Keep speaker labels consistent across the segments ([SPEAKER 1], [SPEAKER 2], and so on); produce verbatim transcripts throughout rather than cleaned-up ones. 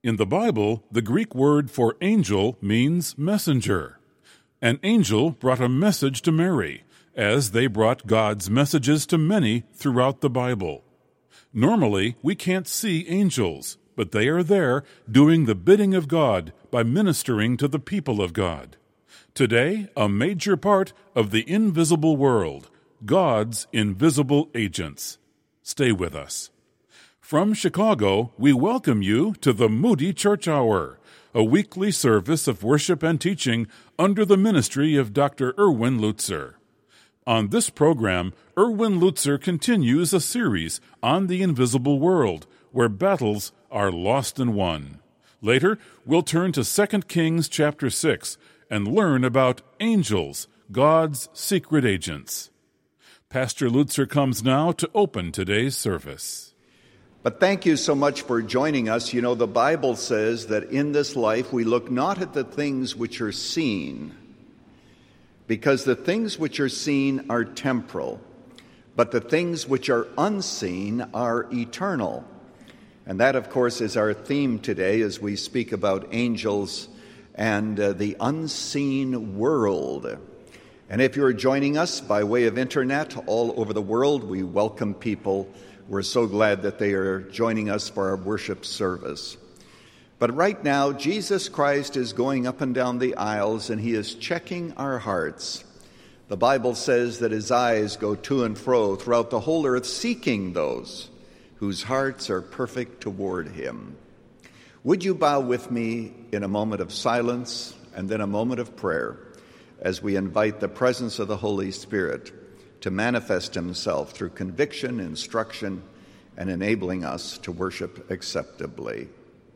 [SPEAKER 1] In the Bible, the Greek word for angel means messenger. An angel brought a message to Mary, as they brought God's messages to many throughout the Bible. Normally, we can't see angels, but they are there doing the bidding of God by ministering to the people of God. Today, a major part of the invisible world, God's invisible agents. Stay with us. From Chicago, we welcome you to the Moody Church Hour, a weekly service of worship and teaching under the ministry of Doctor Erwin Lutzer. On this program, Erwin Lutzer continues a series on the invisible world, where battles are lost and won. Later, we'll turn to Second Kings chapter six and learn about angels, God's secret agents. Pastor Lutzer comes now to open today's service.
[SPEAKER 2] But thank you so much for joining us. You know, the Bible says that in this life we look not at the things which are seen, because the things which are seen are temporal, but the things which are unseen are eternal. And that, of course, is our theme today as we speak about angels and uh, the unseen world. And if you're joining us by way of internet all over the world, we welcome people. We're so glad that they are joining us for our worship service. But right now, Jesus Christ is going up and down the aisles, and he is checking our hearts. The Bible says that his eyes go to and fro throughout the whole earth, seeking those whose hearts are perfect toward him. Would you bow with me in a moment of silence and then a moment of prayer as we invite the presence of the Holy Spirit to manifest himself through conviction, instruction, and enabling us to worship acceptably.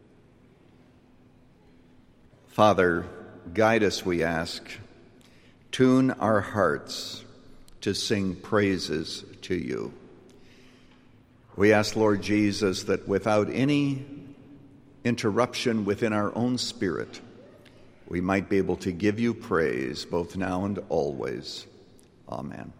[SPEAKER 2] Father, guide us, we ask. Tune our hearts to sing praises to you. We ask, Lord Jesus, that without any interruption within our own spirit, we might be able to give you praise both now and always. Amen.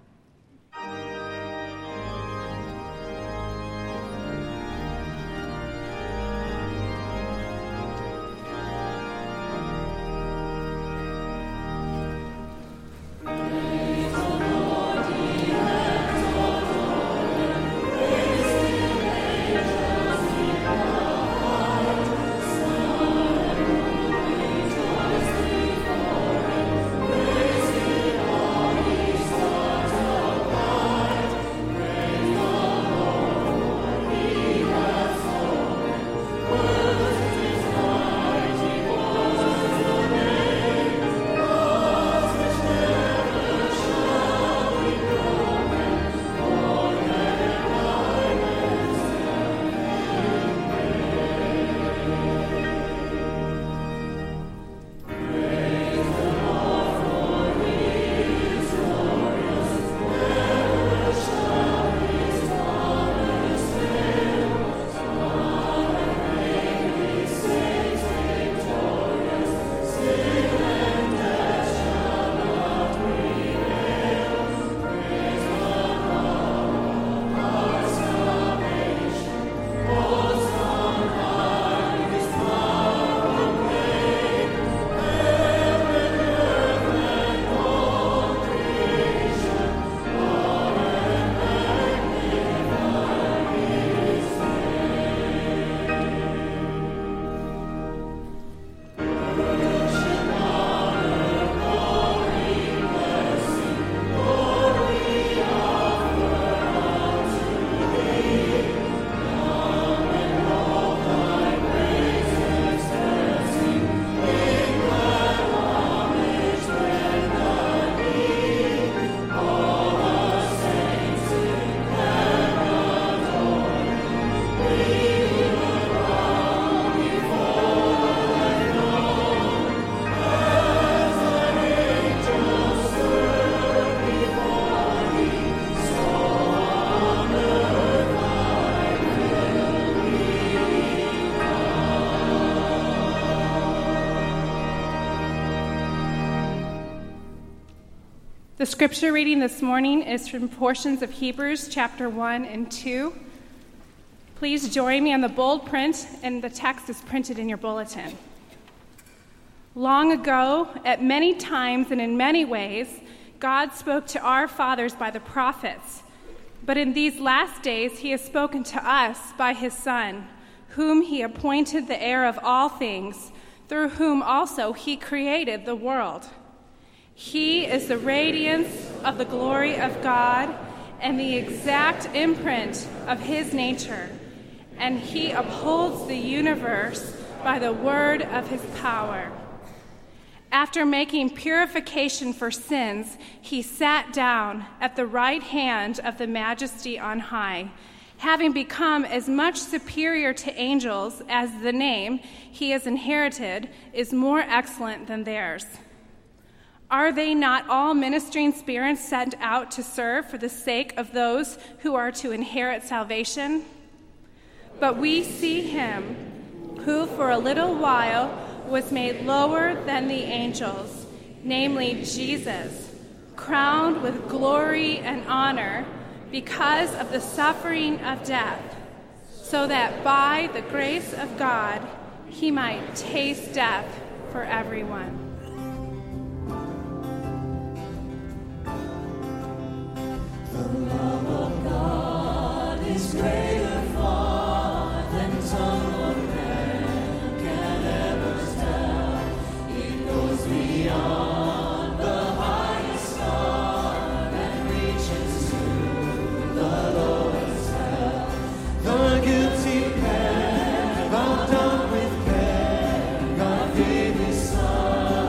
[SPEAKER 3] The scripture reading this morning is from portions of Hebrews chapter one and two. Please join me on the bold print, and the text is printed in your bulletin. Long ago, at many times and in many ways, God spoke to our fathers by the prophets. But in these last days, he has spoken to us by his Son, whom he appointed the heir of all things, through whom also he created the world. He is the radiance of the glory of God and the exact imprint of his nature, and he upholds the universe by the word of his power. After making purification for sins, he sat down at the right hand of the Majesty on high, having become as much superior to angels as the name he has inherited is more excellent than theirs. Are they not all ministering spirits sent out to serve for the sake of those who are to inherit salvation? But we see him who for a little while was made lower than the angels, namely Jesus, crowned with glory and honor because of the suffering of death, so that by the grace of God he might taste death for everyone.
[SPEAKER 4] The love of God is greater far than tongue of man can ever tell. It goes beyond the highest star and reaches to the lowest hell. The guilty pair, bound down with care, God gave his Son.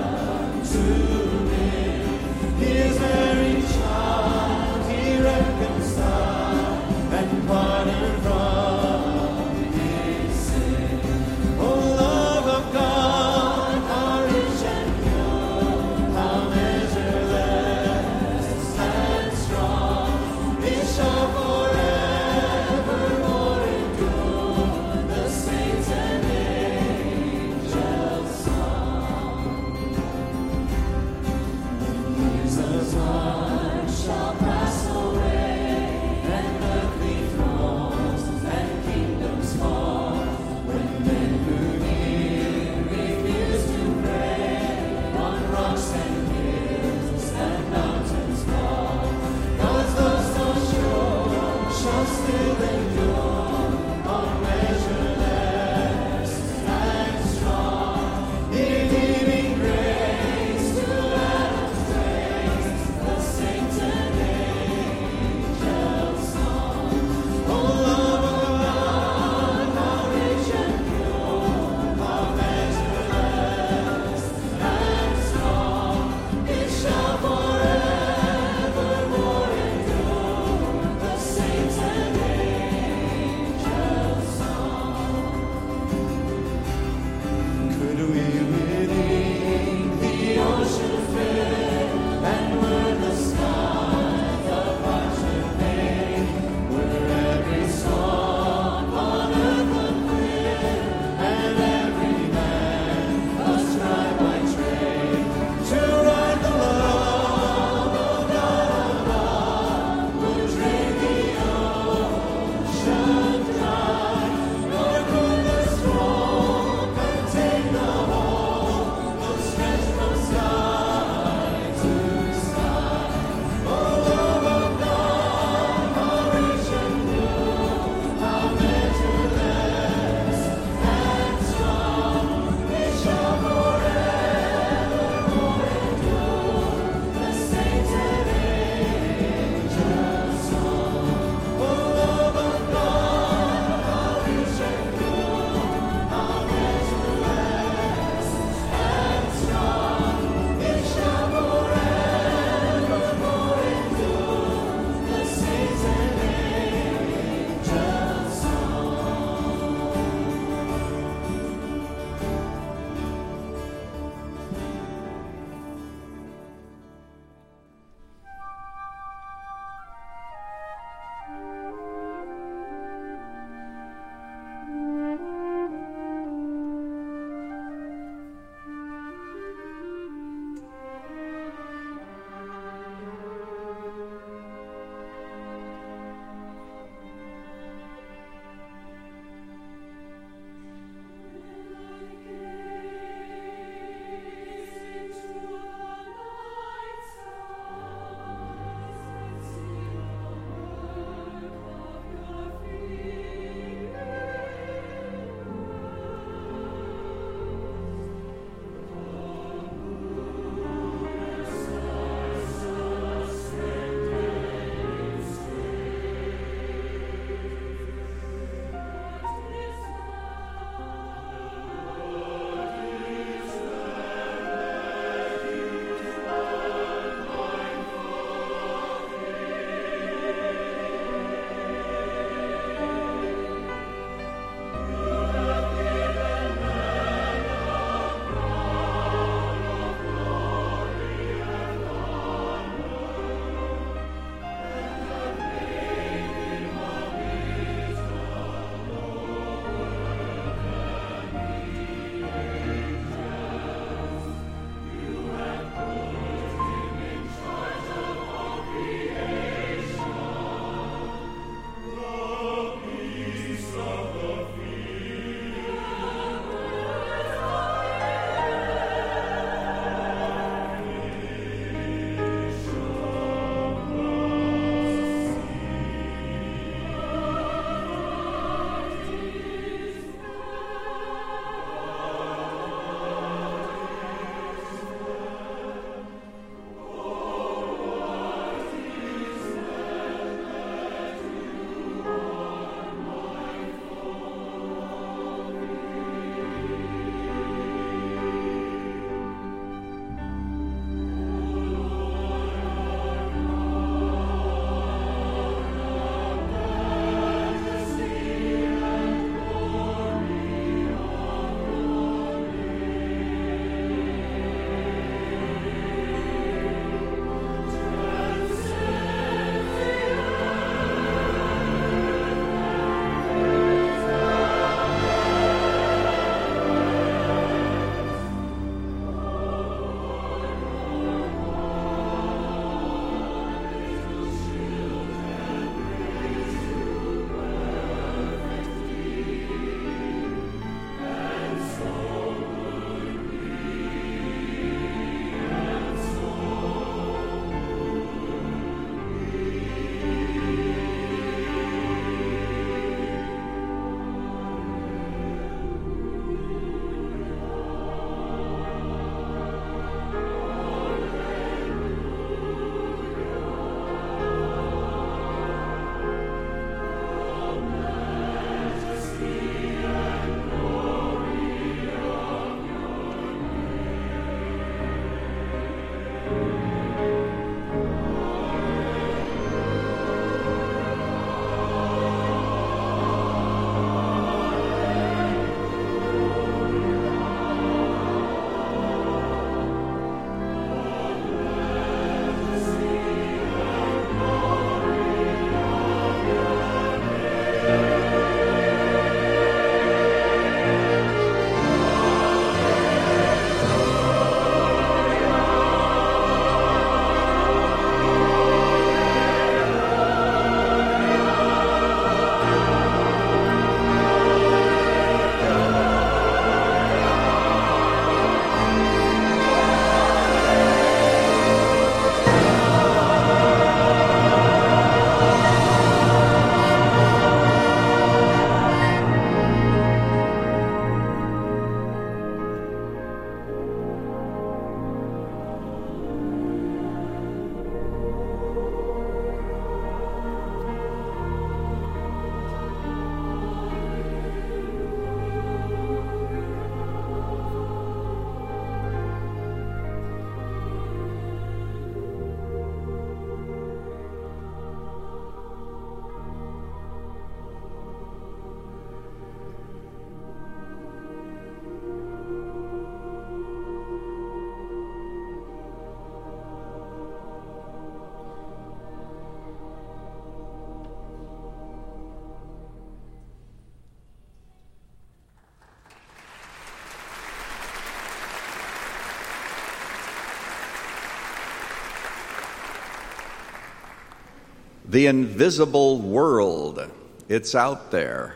[SPEAKER 2] The invisible world. It's out there.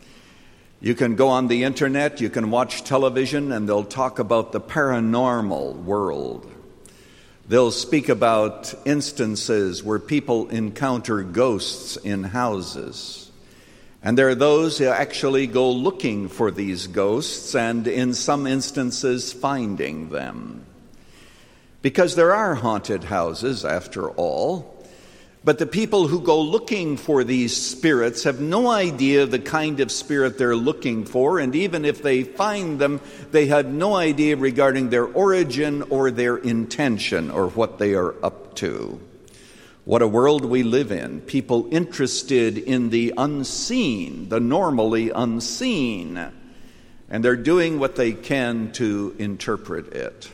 [SPEAKER 2] You can go on the internet, you can watch television, and they'll talk about the paranormal world. They'll speak about instances where people encounter ghosts in houses. And there are those who actually go looking for these ghosts and in some instances finding them. Because there are haunted houses, after all. But the people who go looking for these spirits have no idea the kind of spirit they're looking for, and even if they find them, they have no idea regarding their origin or their intention or what they are up to. What a world we live in. People interested in the unseen, the normally unseen, and they're doing what they can to interpret it.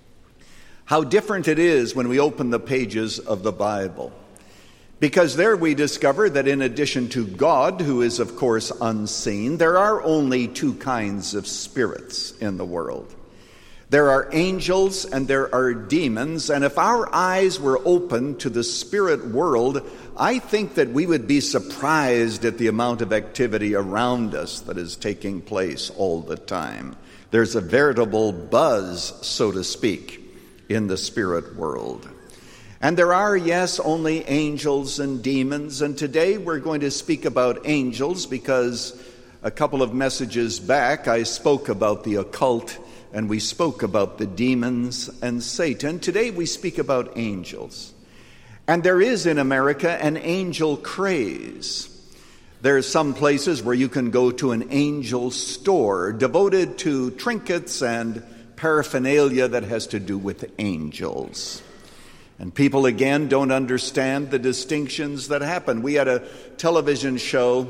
[SPEAKER 2] How different it is when we open the pages of the Bible. Because there we discover that in addition to God, who is of course unseen, there are only two kinds of spirits in the world. There are angels and there are demons, and if our eyes were open to the spirit world, I think that we would be surprised at the amount of activity around us that is taking place all the time. There's a veritable buzz, so to speak, in the spirit world. And there are, yes, only angels and demons. And today we're going to speak about angels because a couple of messages back I spoke about the occult and we spoke about the demons and Satan. Today we speak about angels. And there is in America an angel craze. There are some places where you can go to an angel store devoted to trinkets and paraphernalia that has to do with angels. And people, again, don't understand the distinctions that happen. We had a television show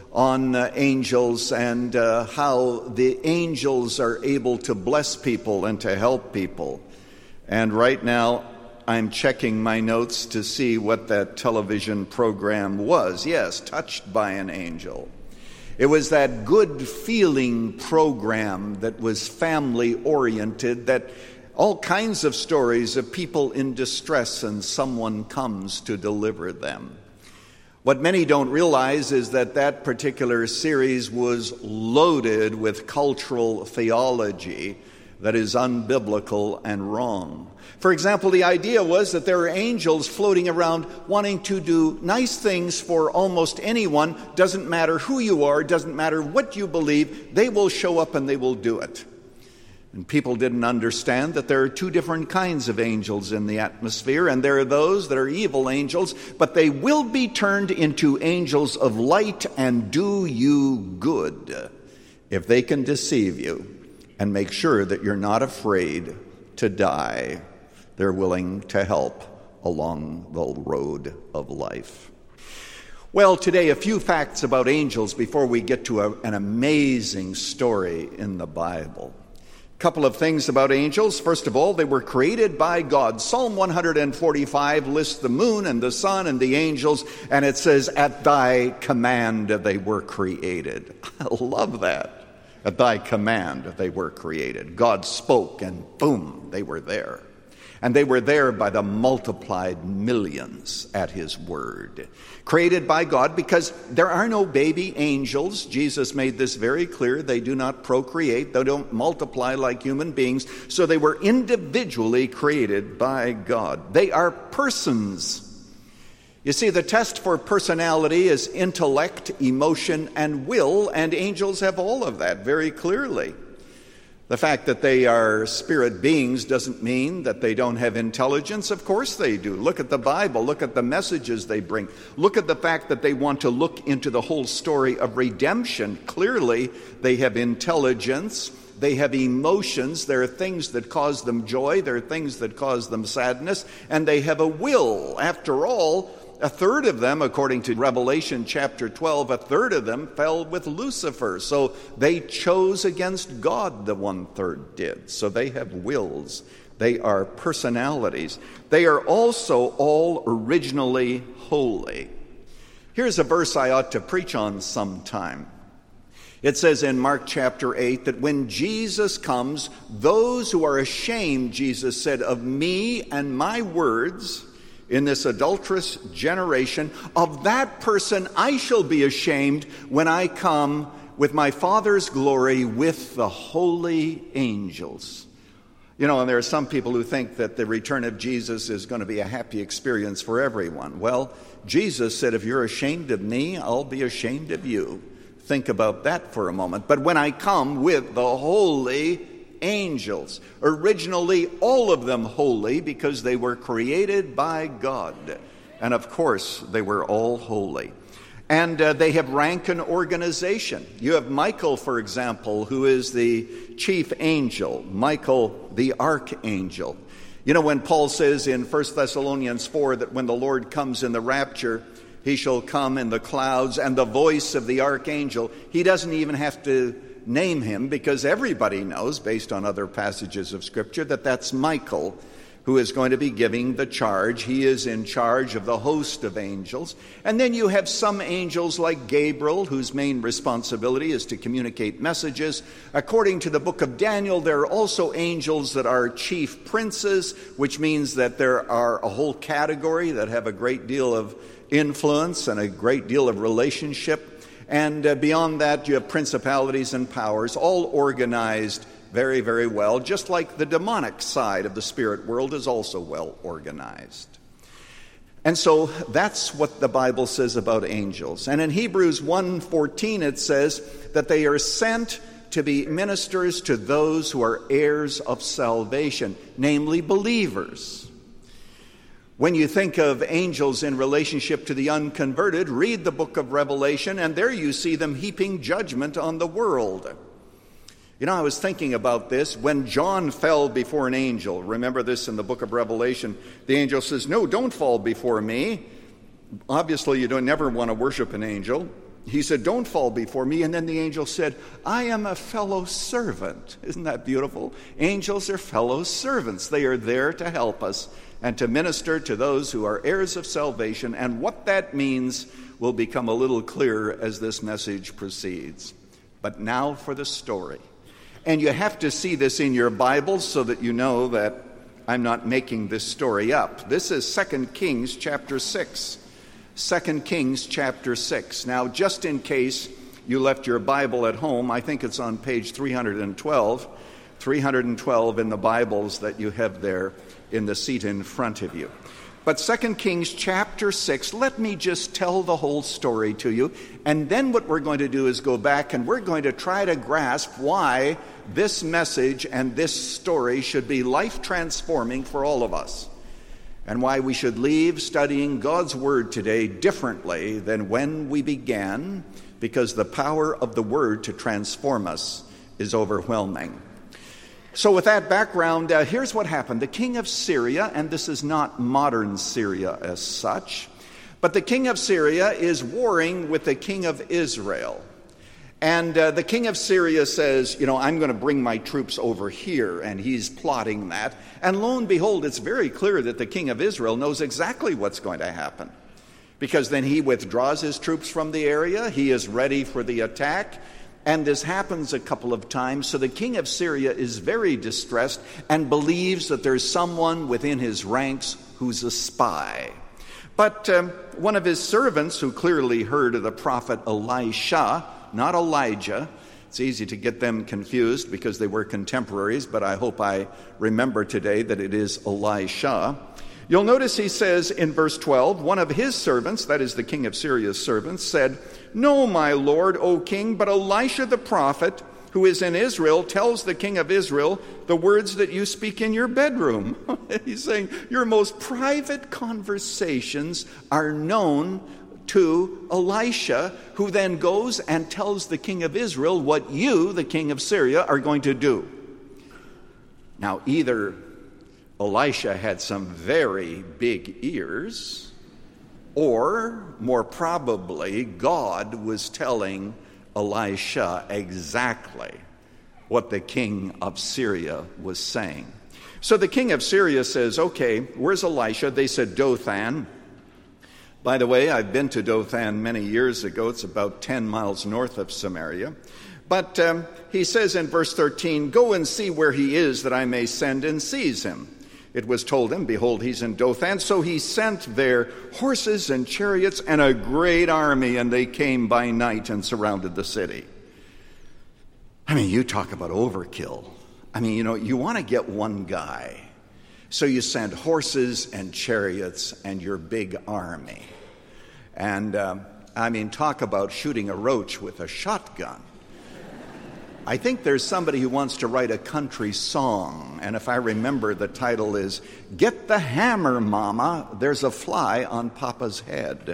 [SPEAKER 2] on uh, angels and uh, how the angels are able to bless people and to help people. And right now, I'm checking my notes to see what that television program was. Yes, Touched by an Angel. It was that good-feeling program that was family-oriented, that all kinds of stories of people in distress and someone comes to deliver them. What many don't realize is that that particular series was loaded with cultural theology that is unbiblical and wrong. For example, the idea was that there are angels floating around wanting to do nice things for almost anyone. Doesn't matter who you are, doesn't matter what you believe, they will show up and they will do it. And people didn't understand that there are two different kinds of angels in the atmosphere, and there are those that are evil angels, but they will be turned into angels of light and do you good if they can deceive you and make sure that you're not afraid to die. They're willing to help along the road of life. Well, today, a few facts about angels before we get to a, an amazing story in the Bible. Couple of things about angels. First of all, they were created by God. Psalm one forty-five lists the moon and the sun and the angels, and it says, at thy command they were created. I love that. At thy command they were created. God spoke and boom, they were there. And they were there by the multiplied millions at his word. Created by God because there are no baby angels. Jesus made this very clear. They do not procreate. They don't multiply like human beings. So they were individually created by God. They are persons. You see, the test for personality is intellect, emotion, and will, and angels have all of that very clearly. The fact that they are spirit beings doesn't mean that they don't have intelligence. Of course they do. Look at the Bible. Look at the messages they bring. Look at the fact that they want to look into the whole story of redemption. Clearly, they have intelligence. They have emotions. There are things that cause them joy. There are things that cause them sadness. And they have a will. After all, a third of them, according to Revelation chapter twelve, a third of them fell with Lucifer. So they chose against God, the one-third did. So they have wills. They are personalities. They are also all originally holy. Here's a verse I ought to preach on sometime. It says in Mark chapter eight that when Jesus comes, those who are ashamed, Jesus said, of me and my words, in this adulterous generation. Of that person I shall be ashamed when I come with my Father's glory with the holy angels. You know, and there are some people who think that the return of Jesus is going to be a happy experience for everyone. Well, Jesus said, if you're ashamed of me, I'll be ashamed of you. Think about that for a moment. But when I come with the holy angels, originally all of them holy because they were created by God. And of course, they were all holy. And uh, they have rank and organization. You have Michael, for example, who is the chief angel, Michael the archangel. You know, when Paul says in First Thessalonians four that when the Lord comes in the rapture, he shall come in the clouds and the voice of the archangel, he doesn't even have to name him because everybody knows, based on other passages of Scripture, that that's Michael who is going to be giving the charge. He is in charge of the host of angels. And then you have some angels like Gabriel, whose main responsibility is to communicate messages. According to the book of Daniel, there are also angels that are chief princes, which means that there are a whole category that have a great deal of influence and a great deal of relationship. And uh, beyond that, you have principalities and powers, all organized very, very well, just like the demonic side of the spirit world is also well organized. And so that's what the Bible says about angels. And in Hebrews one fourteen it says that they are sent to be ministers to those who are heirs of salvation, namely believers. When you think of angels in relationship to the unconverted, read the book of Revelation, and there you see them heaping judgment on the world. You know, I was thinking about this. When John fell before an angel, remember this in the book of Revelation, the angel says, no, don't fall before me. Obviously, you don't never want to worship an angel. He said, don't fall before me. And then the angel said, I am a fellow servant. Isn't that beautiful? Angels are fellow servants. They are there to help us and to minister to those who are heirs of salvation. And what that means will become a little clearer as this message proceeds. But now for the story. And you have to see this in your Bible so that you know that I'm not making this story up. This is Second Kings chapter six. Second Kings chapter six. Now, just in case you left your Bible at home, I think it's on page three hundred twelve. three hundred twelve in the Bibles that you have there in the seat in front of you. But Second Kings chapter six, let me just tell the whole story to you. And then what we're going to do is go back and we're going to try to grasp why this message and this story should be life-transforming for all of us. And why we should leave studying God's Word today differently than when we began, because the power of the Word to transform us is overwhelming. So with that background, uh, here's what happened. The king of Syria, and this is not modern Syria as such, but the king of Syria is warring with the king of Israel. And uh, the king of Syria says, you know, I'm going to bring my troops over here, and he's plotting that. And lo and behold, it's very clear that the king of Israel knows exactly what's going to happen. Because then he withdraws his troops from the area, he is ready for the attack. And this happens a couple of times. So the king of Syria is very distressed and believes that there's someone within his ranks who's a spy. But um, one of his servants, who clearly heard of the prophet Elisha, not Elijah. It's easy to get them confused because they were contemporaries, but I hope I remember today that it is Elisha. You'll notice he says in verse twelve, one of his servants, that is the king of Syria's servants, said, No, my lord, O king, but Elisha the prophet, who is in Israel, tells the king of Israel the words that you speak in your bedroom. He's saying your most private conversations are known to Elisha, who then goes and tells the king of Israel what you, the king of Syria, are going to do. Now, either Elisha had some very big ears, or more probably God was telling Elisha exactly what the king of Syria was saying. So the king of Syria says, okay, where's Elisha? They said, Dothan. By the way, I've been to Dothan many years ago. It's about ten miles north of Samaria. But um, he says in verse thirteen, Go and see where he is, that I may send and seize him. It was told him, behold, he's in Dothan. So he sent there horses and chariots and a great army, and they came by night and surrounded the city. I mean, you talk about overkill. I mean, you know, you want to get one guy. So you send horses and chariots and your big army. And, um, I mean, talk about shooting a roach with a shotgun. I think there's somebody who wants to write a country song, and if I remember, the title is, Get the Hammer, Mama, There's a Fly on Papa's Head.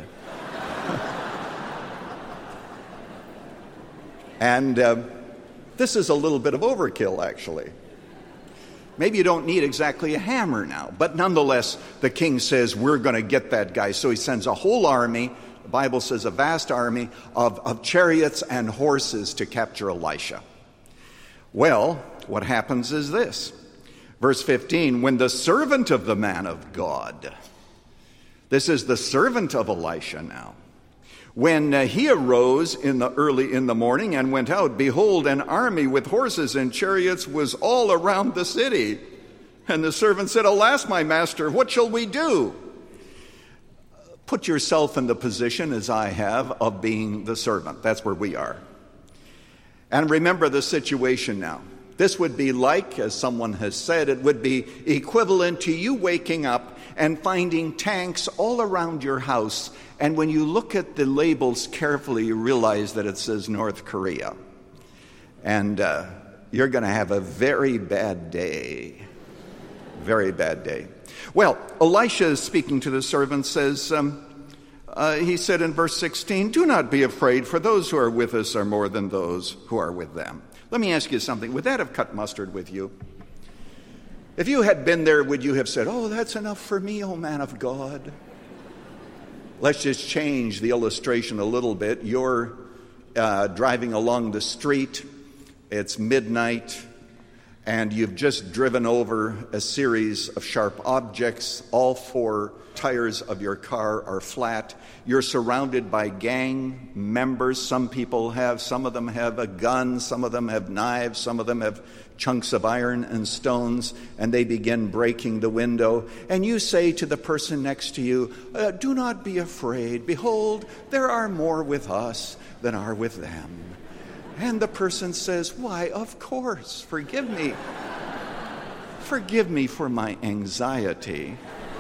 [SPEAKER 2] And uh, this is a little bit of overkill, actually. Maybe you don't need exactly a hammer now, but nonetheless, the king says, we're going to get that guy. So he sends a whole army, the Bible says a vast army, of, of chariots and horses to capture Elisha. Well, what happens is this. Verse fifteen, when the servant of the man of God, this is the servant of Elisha now, when uh, he arose in the early in the morning and went out, behold, an army with horses and chariots was all around the city. And the servant said, alas, my master, what shall we do? Put yourself in the position, as I have, of being the servant. That's where we are. And remember the situation now. This would be like, as someone has said, it would be equivalent to you waking up and finding tanks all around your house. And when you look at the labels carefully, you realize that it says North Korea. And uh, you're going to have a very bad day. Very bad day. Well, Elisha, speaking to the servant, says, um, uh, he said in verse sixteen, do not be afraid, for those who are with us are more than those who are with them. Let me ask you something. Would that have cut mustard with you? If you had been there, would you have said, oh, that's enough for me, oh man of God? Let's just change the illustration a little bit. You're uh, driving along the street. It's midnight. And you've just driven over a series of sharp objects. All four tires of your car are flat. You're surrounded by gang members. Some people have, some of them have a gun, some of them have knives, some of them have chunks of iron and stones, and they begin breaking the window. And you say to the person next to you, uh, do not be afraid. Behold, there are more with us than are with them. And the person says, why, of course, forgive me. Forgive me for my anxiety.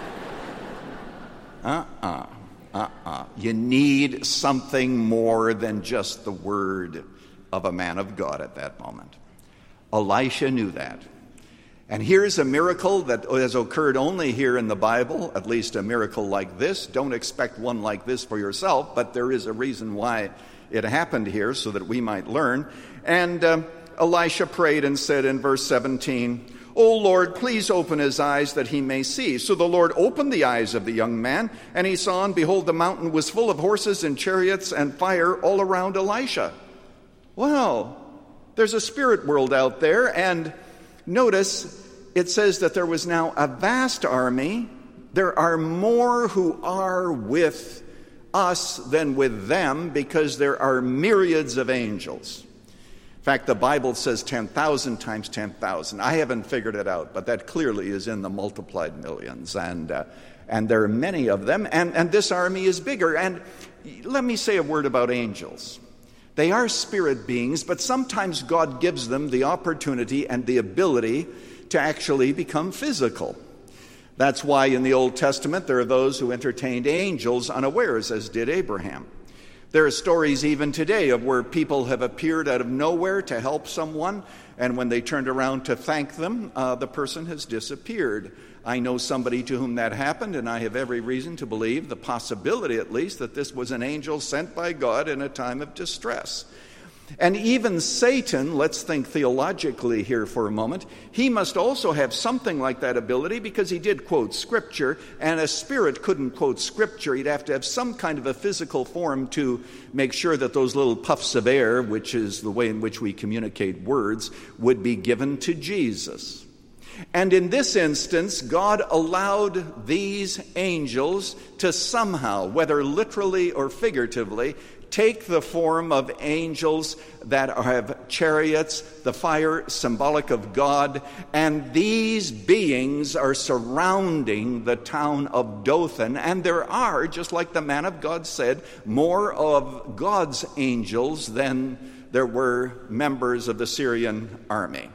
[SPEAKER 2] Uh-uh, uh-uh. You need something more than just the word of a man of God at that moment. Elisha knew that. And here's a miracle that has occurred only here in the Bible, at least a miracle like this. Don't expect one like this for yourself, but there is a reason why it happened here, so that we might learn. And uh, Elisha prayed and said in verse seventeen, O Lord, please open his eyes that he may see. So the Lord opened the eyes of the young man, and he saw, and behold, the mountain was full of horses and chariots and fire all around Elisha. Well, there's a spirit world out there, and notice it says that there was now a vast army. There are more who are with us than with them, because there are myriads of angels. In fact, the Bible says ten thousand times ten thousand. I haven't figured it out, but that clearly is in the multiplied millions. And uh, and there are many of them, and, and this army is bigger. And let me say a word about angels. They are spirit beings, but sometimes God gives them the opportunity and the ability to actually become physical. That's why in the Old Testament there are those who entertained angels unawares, as did Abraham. There are stories even today of where people have appeared out of nowhere to help someone, and when they turned around to thank them, uh, the person has disappeared. I know somebody to whom that happened, and I have every reason to believe, the possibility at least, that this was an angel sent by God in a time of distress. And even Satan, let's think theologically here for a moment, he must also have something like that ability, because he did quote Scripture, and a spirit couldn't quote Scripture. He'd have to have some kind of a physical form to make sure that those little puffs of air, which is the way in which we communicate words, would be given to Jesus. And in this instance, God allowed these angels to somehow, whether literally or figuratively, take the form of angels that have chariots, the fire symbolic of God, and these beings are surrounding the town of Dothan. And there are, just like the man of God said, more of God's angels than there were members of the Syrian army.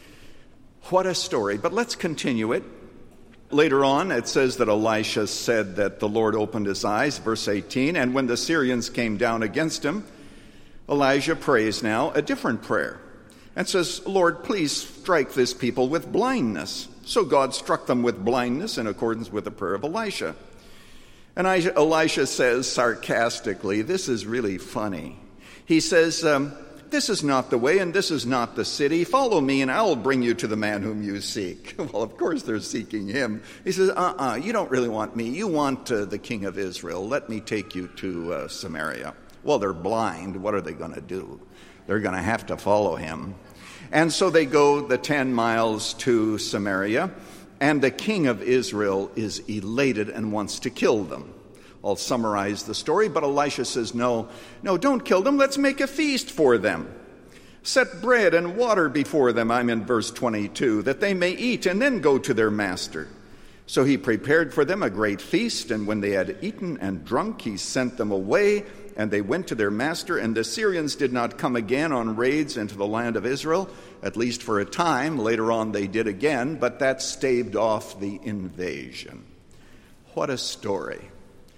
[SPEAKER 2] What a story. But let's continue it. Later on, it says that Elisha said that the Lord opened his eyes, verse eighteen, and when the Syrians came down against him, Elijah prays now a different prayer and says, Lord, please strike this people with blindness. So God struck them with blindness in accordance with the prayer of Elisha. And Elisha says sarcastically, this is really funny. He says, um, this is not the way and this is not the city. Follow me and I will bring you to the man whom you seek. Well, of course they're seeking him. He says, uh-uh, you don't really want me. You want uh, the king of Israel. Let me take you to uh, Samaria. Well, they're blind. What are they going to do? They're going to have to follow him. And so they go the ten miles to Samaria, and the king of Israel is elated and wants to kill them. I'll summarize the story, but Elisha says, no, no, don't kill them. Let's make a feast for them. Set bread and water before them, I'm in verse twenty-two, that they may eat and then go to their master. So he prepared for them a great feast, and when they had eaten and drunk, he sent them away, and they went to their master. And the Syrians did not come again on raids into the land of Israel, at least for a time. Later on they did again, but that staved off the invasion. What a story.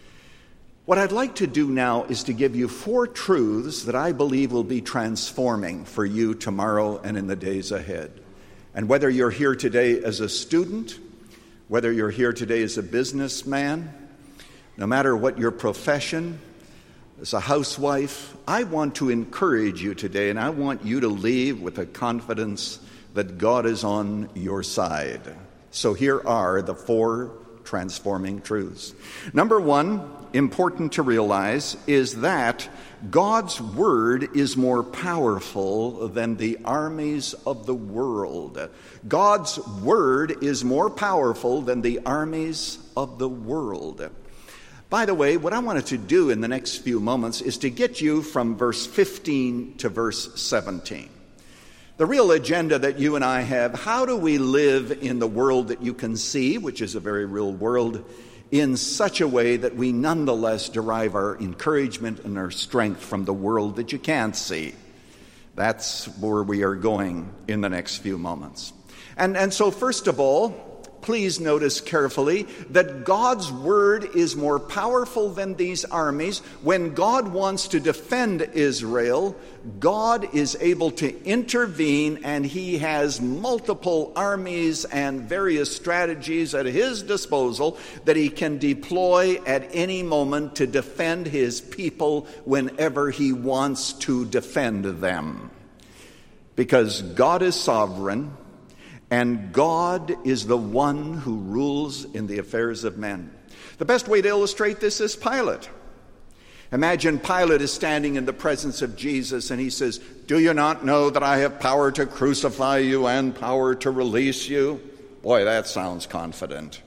[SPEAKER 2] What I'd like to do now is to give you four truths that I believe will be transforming for you tomorrow and in the days ahead. And whether you're here today as a student, whether you're here today as a businessman, no matter what your profession, as a housewife, I want to encourage you today, and I want you to leave with a confidence that God is on your side. So here are the four transforming truths. Number one, important to realize, is that God's word is more powerful than the armies of the world. God's word is more powerful than the armies of the world. By the way, what I wanted to do in the next few moments is to get you from verse fifteen to verse seventeen. The real agenda that you and I have, how do we live in the world that you can see, which is a very real world, in such a way that we nonetheless derive our encouragement and our strength from the world that you can't see? That's where we are going in the next few moments. And, and so first of all, please notice carefully that God's word is more powerful than these armies. When God wants to defend Israel, God is able to intervene, and he has multiple armies and various strategies at his disposal that he can deploy at any moment to defend his people whenever he wants to defend them. Because God is sovereign, and God is the one who rules in the affairs of men. The best way to illustrate this is Pilate. Imagine Pilate is standing in the presence of Jesus and he says, "Do you not know that I have power to crucify you and power to release you?" Boy, that sounds confident.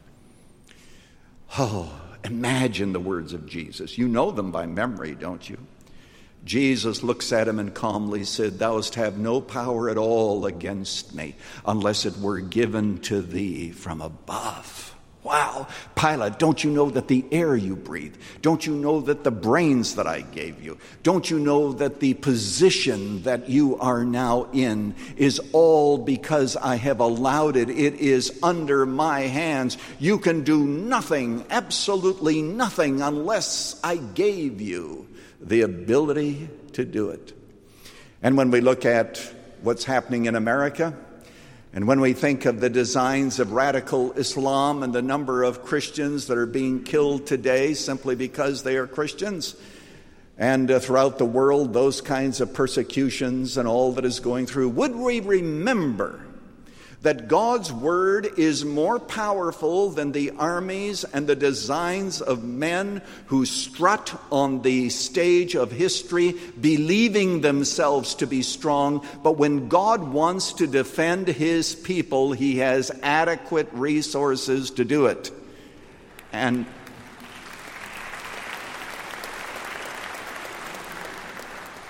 [SPEAKER 2] Oh, imagine the words of Jesus. You know them by memory, don't you? Jesus looks at him and calmly said, "Thou hast have no power at all against me, unless it were given to thee from above." Wow. Pilate, don't you know that the air you breathe, don't you know that the brains that I gave you, don't you know that the position that you are now in is all because I have allowed it? It is under my hands. You can do nothing, absolutely nothing, unless I gave you the ability to do it. And when we look at what's happening in America, and when we think of the designs of radical Islam and the number of Christians that are being killed today simply because they are Christians, and uh, throughout the world, those kinds of persecutions and all that is going through, would we remember that God's word is more powerful than the armies and the designs of men who strut on the stage of history, believing themselves to be strong, but when God wants to defend his people, he has adequate resources to do it. And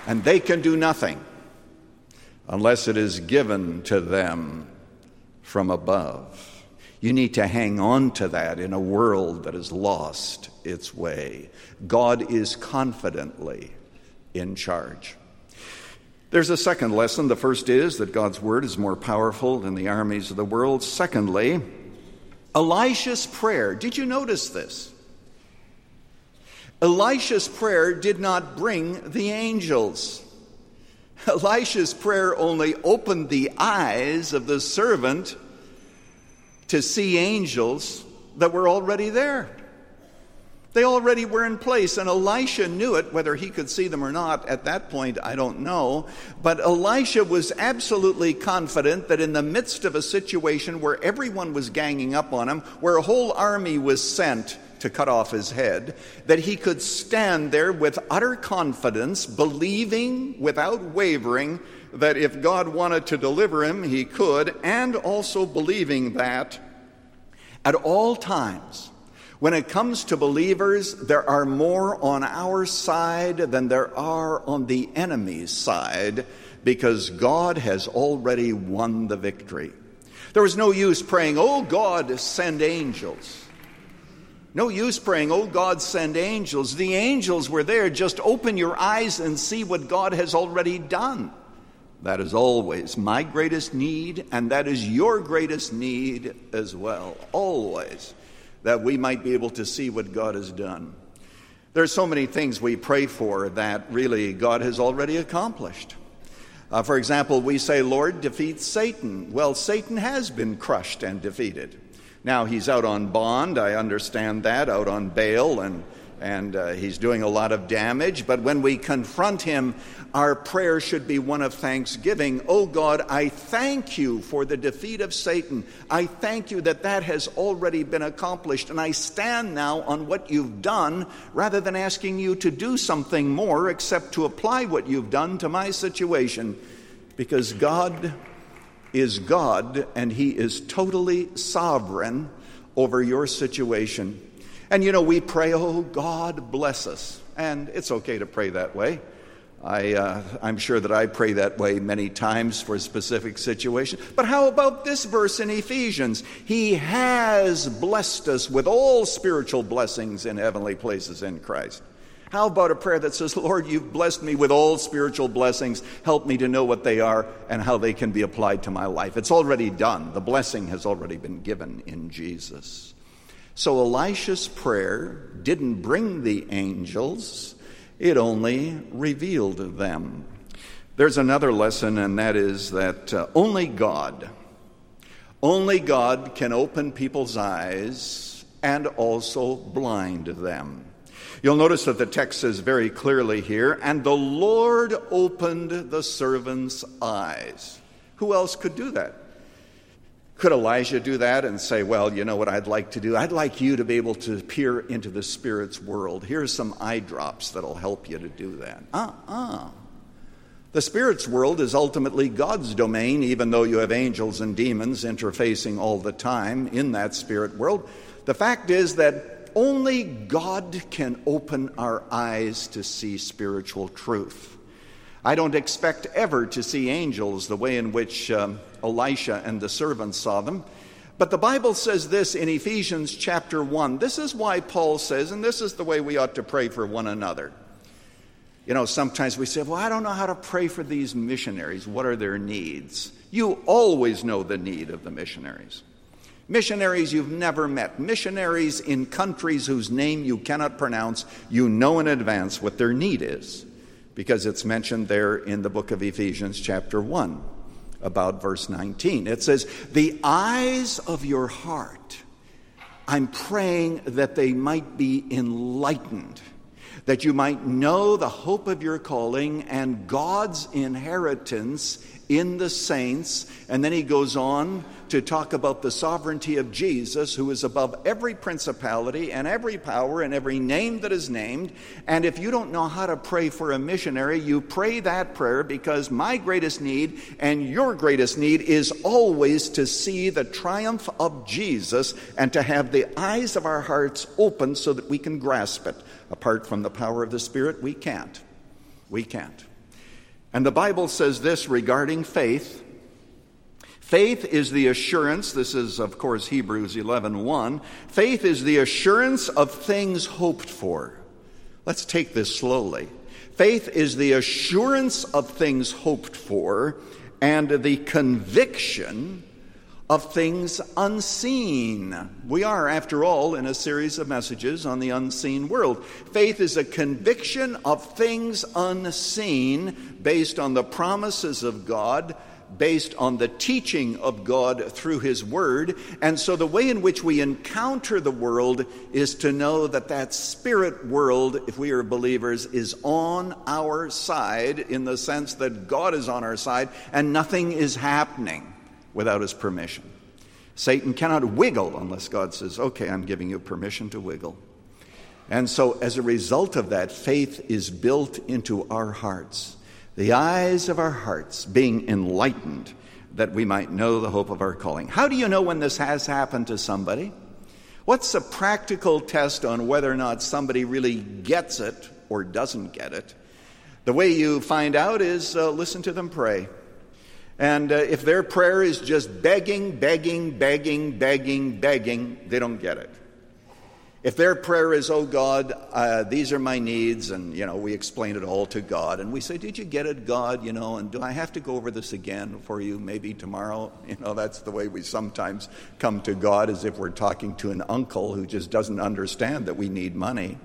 [SPEAKER 2] And they can do nothing unless it is given to them from above. You need to hang on to that in a world that has lost its way. God is confidently in charge. There's a second lesson. The first is that God's word is more powerful than the armies of the world. Secondly, Elisha's prayer. Did you notice this? Elisha's prayer did not bring the angels. Elisha's prayer only opened the eyes of the servant to see angels that were already there. They already were in place, and Elisha knew it. Whether he could see them or not at that point, I don't know. But Elisha was absolutely confident that in the midst of a situation where everyone was ganging up on him, where a whole army was sent to cut off his head, that he could stand there with utter confidence, believing without wavering that if God wanted to deliver him, he could, and also believing that at all times, when it comes to believers, there are more on our side than there are on the enemy's side, because God has already won the victory. There was no use praying, "Oh God, send angels." No use praying, "Oh God, send angels." The angels were there. Just open your eyes and see what God has already done. That is always my greatest need, and that is your greatest need as well. Always. That we might be able to see what God has done. There are so many things we pray for that really God has already accomplished. Uh, for example, we say, "Lord, defeat Satan." Well, Satan has been crushed and defeated. Now, he's out on bond, I understand that, out on bail, and and uh, he's doing a lot of damage. But when we confront him, our prayer should be one of thanksgiving. "Oh God, I thank you for the defeat of Satan. I thank you that that has already been accomplished, and I stand now on what you've done, rather than asking you to do something more except to apply what you've done to my situation, because God is God, and he is totally sovereign over your situation." And you know, we pray, "Oh God, bless us." And it's okay to pray that way. I, uh, I'm sure that I pray that way many times for a specific situation. But how about this verse in Ephesians? He has blessed us with all spiritual blessings in heavenly places in Christ. How about a prayer that says, "Lord, you've blessed me with all spiritual blessings. Help me to know what they are and how they can be applied to my life." It's already done. The blessing has already been given in Jesus. So Elisha's prayer didn't bring the angels. It only revealed them. There's another lesson, and that is that uh, only God, only God can open people's eyes and also blind them. You'll notice that the text says very clearly here, "And the Lord opened the servant's eyes." Who else could do that? Could Elijah do that and say, "Well, you know what I'd like to do? I'd like you to be able to peer into the Spirit's world. Here's some eye drops that'll help you to do that." Uh-uh. The Spirit's world is ultimately God's domain, even though you have angels and demons interfacing all the time in that spirit world. The fact is that only God can open our eyes to see spiritual truth. I don't expect ever to see angels the way in which um, Elisha and the servants saw them. But the Bible says this in Ephesians chapter one. This is why Paul says, and this is the way we ought to pray for one another. You know, sometimes we say, "Well, I don't know how to pray for these missionaries. What are their needs?" You always know the need of the missionaries. Missionaries you've never met. Missionaries in countries whose name you cannot pronounce. You know in advance what their need is, because it's mentioned there in the book of Ephesians chapter one, about verse nineteen. It says, "The eyes of your heart, I'm praying that they might be enlightened, that you might know the hope of your calling and God's inheritance in the saints." And then he goes on to talk about the sovereignty of Jesus, who is above every principality and every power and every name that is named. And if you don't know how to pray for a missionary, you pray that prayer, because my greatest need and your greatest need is always to see the triumph of Jesus and to have the eyes of our hearts open so that we can grasp it. Apart from the power of the Spirit, we can't. We can't. And the Bible says this regarding faith. Faith is the assurance, this is, of course, Hebrews eleven one. Faith is the assurance of things hoped for. Let's take this slowly. Faith is the assurance of things hoped for and the conviction of things unseen. We are, after all, in a series of messages on the unseen world. Faith is a conviction of things unseen based on the promises of God, based on the teaching of God through His Word. And so the way in which we encounter the world is to know that that spirit world, if we are believers, is on our side, in the sense that God is on our side and nothing is happening without His permission. Satan cannot wiggle unless God says, okay, I'm giving you permission to wiggle. And so as a result of that, faith is built into our hearts. The eyes of our hearts being enlightened, that we might know the hope of our calling. How do you know when this has happened to somebody? What's a practical test on whether or not somebody really gets it or doesn't get it? The way you find out is uh, listen to them pray. And uh, if their prayer is just begging, begging, begging, begging, begging, they don't get it. If their prayer is, oh God, uh, these are my needs, and, you know, we explain it all to God, and we say, did you get it, God, you know, and do I have to go over this again for you maybe tomorrow? You know, that's the way we sometimes come to God, as if we're talking to an uncle who just doesn't understand that we need money.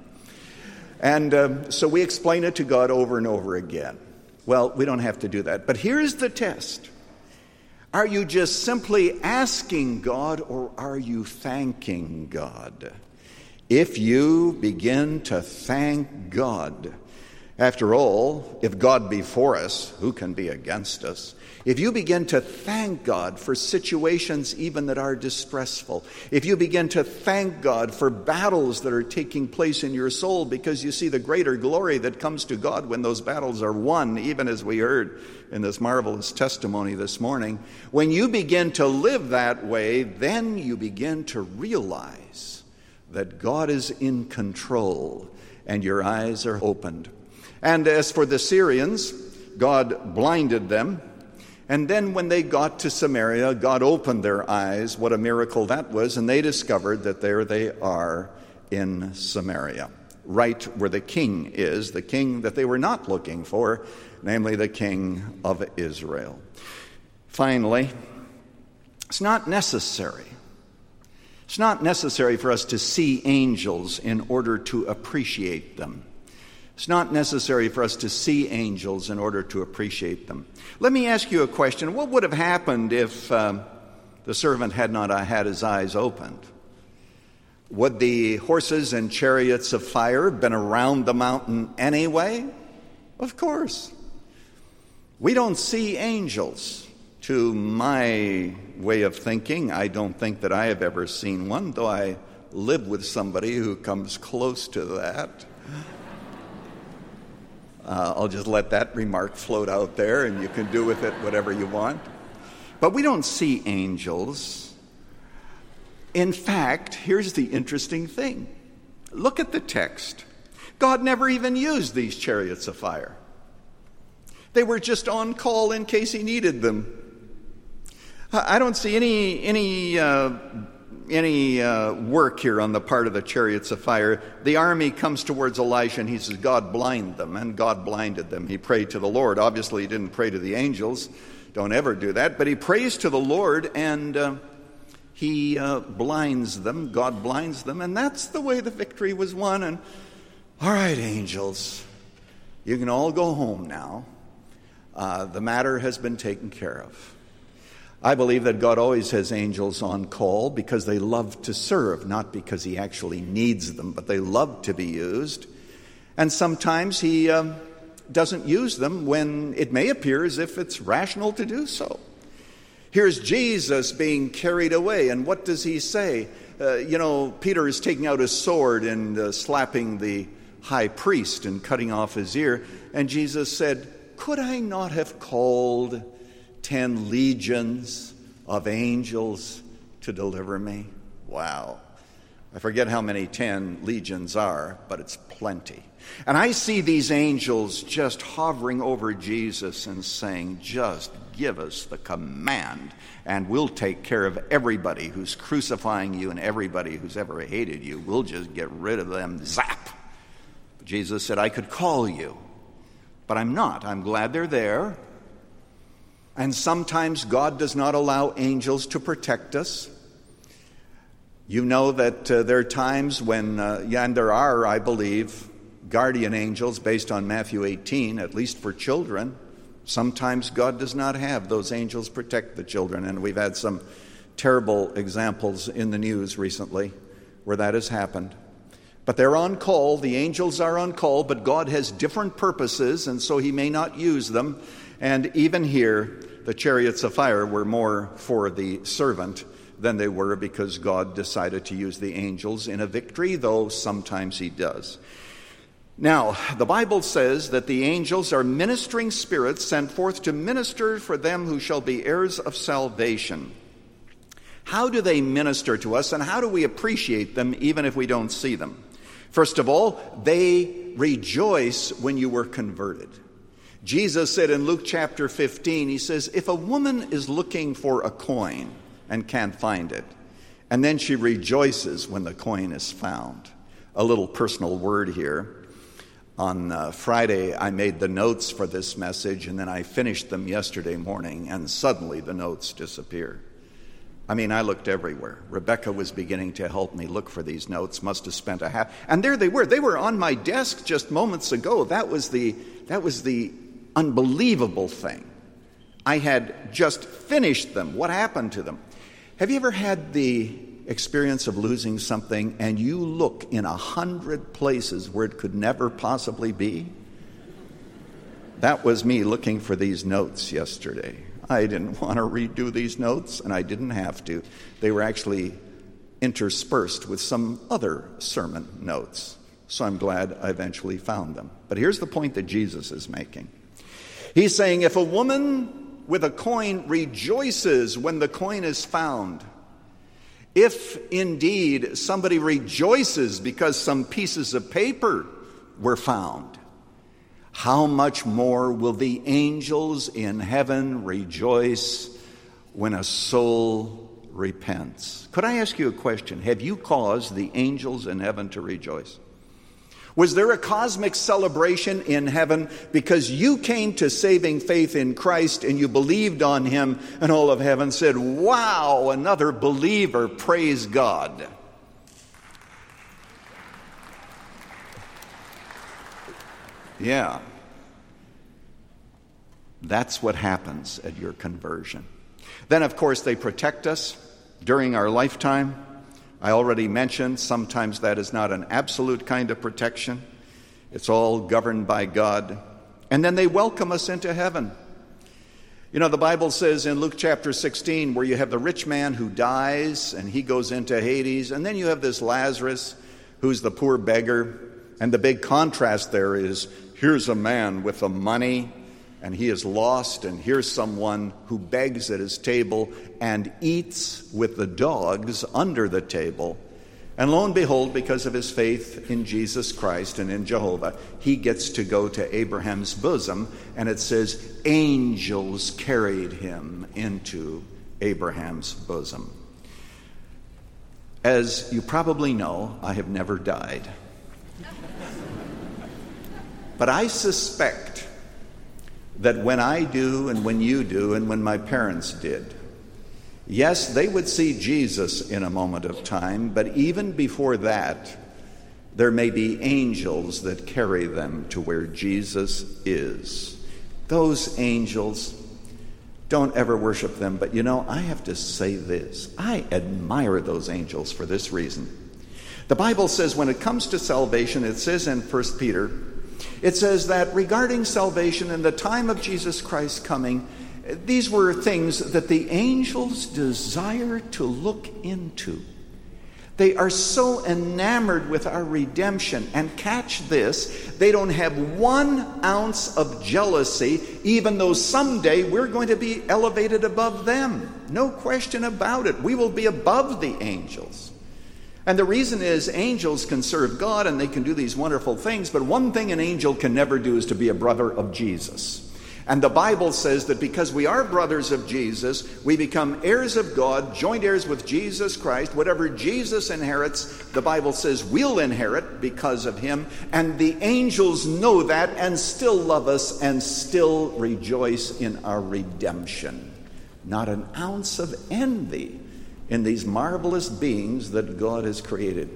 [SPEAKER 2] And um, so we explain it to God over and over again. Well, we don't have to do that. But here's the test. Are you just simply asking God, or are you thanking God? If you begin to thank God, after all, if God be for us, who can be against us? If you begin to thank God for situations even that are distressful, if you begin to thank God for battles that are taking place in your soul, because you see the greater glory that comes to God when those battles are won, even as we heard in this marvelous testimony this morning, when you begin to live that way, then you begin to realize that God is in control and your eyes are opened. And as for the Syrians, God blinded them. And then when they got to Samaria, God opened their eyes. What a miracle that was. And they discovered that there they are in Samaria, right where the king is, the king that they were not looking for, namely the king of Israel. Finally, it's not necessary It's not necessary for us to see angels in order to appreciate them. It's not necessary for us to see angels in order to appreciate them. Let me ask you a question. What would have happened if um, the servant had not had his eyes opened? Would the horses and chariots of fire have been around the mountain anyway? Of course. We don't see angels. To my way of thinking, I don't think that I have ever seen one, though I live with somebody who comes close to that. Uh, I'll just let that remark float out there, and you can do with it whatever you want. But we don't see angels. In fact, here's the interesting thing. Look at the text. God never even used these chariots of fire. They were just on call in case He needed them. I don't see any any uh, any uh, work here on the part of the chariots of fire. The army comes towards Elisha and he says, God blind them, and God blinded them. He prayed to the Lord. Obviously, he didn't pray to the angels. Don't ever do that. But he prays to the Lord, and uh, he uh, blinds them. God blinds them, and that's the way the victory was won. And all right, angels, you can all go home now. Uh, the matter has been taken care of. I believe that God always has angels on call because they love to serve, not because He actually needs them, but they love to be used. And sometimes He um, doesn't use them when it may appear as if it's rational to do so. Here's Jesus being carried away, and what does He say? Uh, you know, Peter is taking out his sword and uh, slapping the high priest and cutting off his ear, and Jesus said, could I not have called ten legions of angels to deliver me? Wow. I forget how many ten legions are, but it's plenty. And I see these angels just hovering over Jesus and saying, just give us the command, and we'll take care of everybody who's crucifying you and everybody who's ever hated you. We'll just get rid of them. Zap! But Jesus said, I could call you, but I'm not. I'm glad they're there. And sometimes God does not allow angels to protect us. You know that uh, there are times when, uh, yeah, and there are, I believe, guardian angels based on Matthew eighteen, at least for children. Sometimes God does not have those angels protect the children, and we've had some terrible examples in the news recently where that has happened. But they're on call, the angels are on call, but God has different purposes, and so he may not use them. And even here, the chariots of fire were more for the servant than they were because God decided to use the angels in a victory, though sometimes he does. Now, the Bible says that the angels are ministering spirits sent forth to minister for them who shall be heirs of salvation. How do they minister to us, and how do we appreciate them even if we don't see them? First of all, they rejoice when you were converted. Jesus said in Luke chapter fifteen, he says, if a woman is looking for a coin and can't find it, and then she rejoices when the coin is found. A little personal word here. On uh, Friday, I made the notes for this message, and then I finished them yesterday morning, and suddenly the notes disappeared. I mean, I looked everywhere. Rebecca was beginning to help me look for these notes, must have spent a half, and there they were. They were on my desk just moments ago. That was the, that was the unbelievable thing. I had just finished them. What happened to them? Have you ever had the experience of losing something and you look in a hundred places where it could never possibly be? That was me looking for these notes yesterday. I didn't want to redo these notes, and I didn't have to. They were actually interspersed with some other sermon notes. So I'm glad I eventually found them. But here's the point that Jesus is making. He's saying, if a woman with a coin rejoices when the coin is found, if indeed somebody rejoices because some pieces of paper were found, how much more will the angels in heaven rejoice when a soul repents? Could I ask you a question? Have you caused the angels in heaven to rejoice? Was there a cosmic celebration in heaven because you came to saving faith in Christ and you believed on him, and all of heaven said, wow, another believer, praise God? Yeah. That's what happens at your conversion. Then, of course, they protect us during our lifetime. I already mentioned sometimes that is not an absolute kind of protection. It's all governed by God. And then they welcome us into heaven. You know, the Bible says in Luke chapter sixteen, where you have the rich man who dies and he goes into Hades, and then you have this Lazarus who's the poor beggar. And the big contrast there is, here's a man with the money, and he is lost, and here's someone who begs at his table and eats with the dogs under the table. And lo and behold, because of his faith in Jesus Christ and in Jehovah, he gets to go to Abraham's bosom, and it says, angels carried him into Abraham's bosom. As you probably know, I have never died. But I suspect that when I do and when you do and when my parents did, yes, they would see Jesus in a moment of time, but even before that, there may be angels that carry them to where Jesus is. Those angels, don't ever worship them, but you know, I have to say this. I admire those angels for this reason. The Bible says when it comes to salvation, it says in First Peter, it says that regarding salvation in the time of Jesus Christ coming, these were things that the angels desire to look into. They are so enamored with our redemption. And catch this, they don't have one ounce of jealousy, even though someday we're going to be elevated above them. No question about it. We will be above the angels. And the reason is angels can serve God and they can do these wonderful things, but one thing an angel can never do is to be a brother of Jesus. And the Bible says that because we are brothers of Jesus, we become heirs of God, joint heirs with Jesus Christ. Whatever Jesus inherits, the Bible says we'll inherit because of him. And the angels know that and still love us and still rejoice in our redemption. Not an ounce of envy in these marvelous beings that God has created.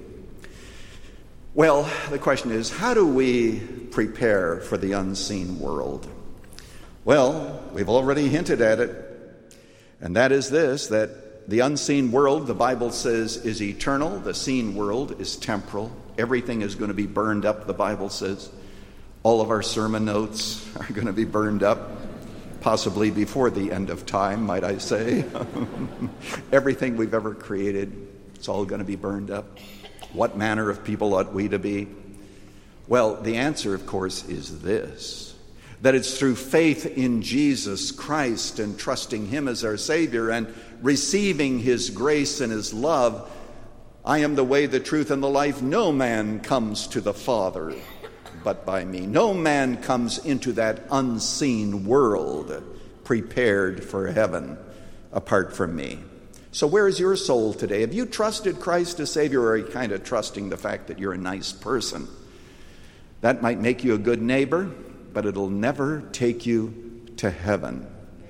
[SPEAKER 2] Well, the question is, how do we prepare for the unseen world? Well, we've already hinted at it, and that is this, that the unseen world, the Bible says, is eternal. The seen world is temporal. Everything is going to be burned up, the Bible says. All of our sermon notes are going to be burned up, possibly before the end of time, might I say. Everything we've ever created, it's all going to be burned up. What manner of people ought we to be? Well, the answer, of course, is this. That it's through faith in Jesus Christ and trusting him as our Savior and receiving his grace and his love. I am the way, the truth, and the life. No man comes to the Father but by me. No man comes into that unseen world prepared for heaven apart from me. So where is your soul today? Have you trusted Christ as Savior, or are you kind of trusting the fact that you're a nice person? That might make you a good neighbor, but it'll never take you to heaven.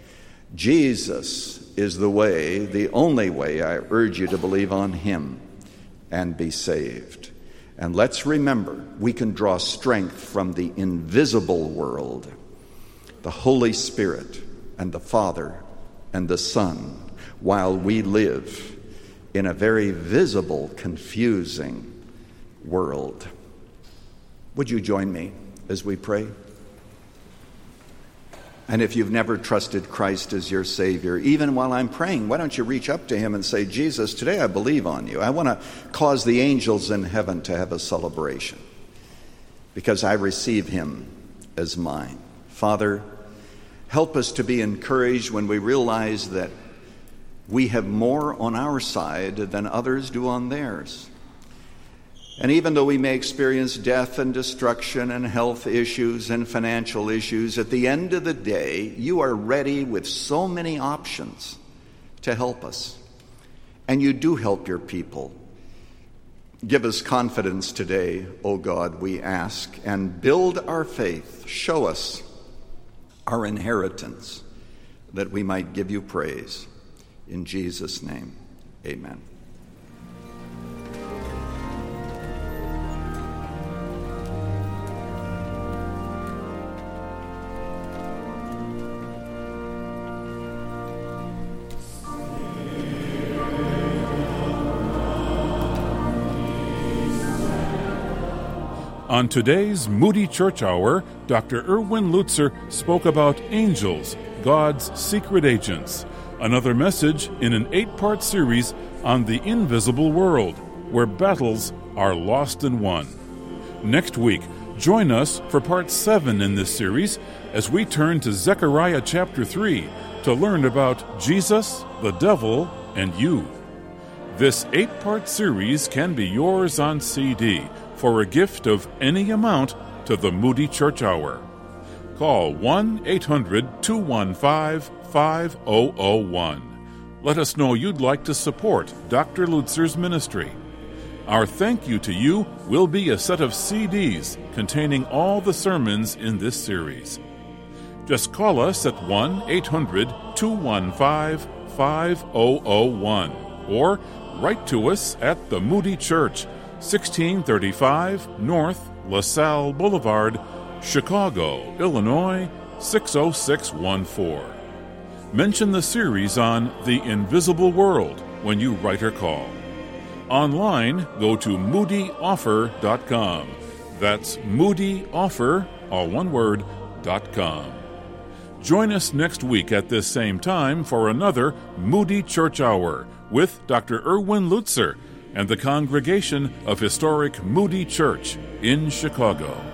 [SPEAKER 2] Jesus is the way, the only way. I urge you to believe on him and be saved. And let's remember, we can draw strength from the invisible world, the Holy Spirit and the Father and the Son, while we live in a very visible, confusing world. Would you join me as we pray? And if you've never trusted Christ as your Savior, even while I'm praying, why don't you reach up to him and say, Jesus, today I believe on you. I want to cause the angels in heaven to have a celebration because I receive him as mine. Father, help us to be encouraged when we realize that we have more on our side than others do on theirs. And even though we may experience death and destruction and health issues and financial issues, at the end of the day, you are ready with so many options to help us. And you do help your people. Give us confidence today, O God, we ask, and build our faith. Show us our inheritance, that we might give you praise. In Jesus' name, amen.
[SPEAKER 1] On today's Moody Church Hour, Doctor Erwin Lutzer spoke about angels, God's secret agents. Another message in an eight-part series on the invisible world, where battles are lost and won. Next week, join us for part seven in this series as we turn to Zechariah chapter three to learn about Jesus, the devil, and you. This eight-part series can be yours on C D for a gift of any amount to the Moody Church Hour. Call one eight hundred two one five five zero zero one. Let us know you'd like to support Doctor Lutzer's ministry. Our thank you to you will be a set of C Ds containing all the sermons in this series. Just call us at one eight hundred two one five five zero zero one or write to us at the Moody Church, sixteen thirty-five North LaSalle Boulevard, Chicago, Illinois, six oh six one four. Mention the series on The Invisible World when you write or call. Online, go to moody offer dot com. That's moody offer, all one word, dot com. Join us next week at this same time for another Moody Church Hour with Doctor Erwin Lutzer and the congregation of historic Moody Church in Chicago.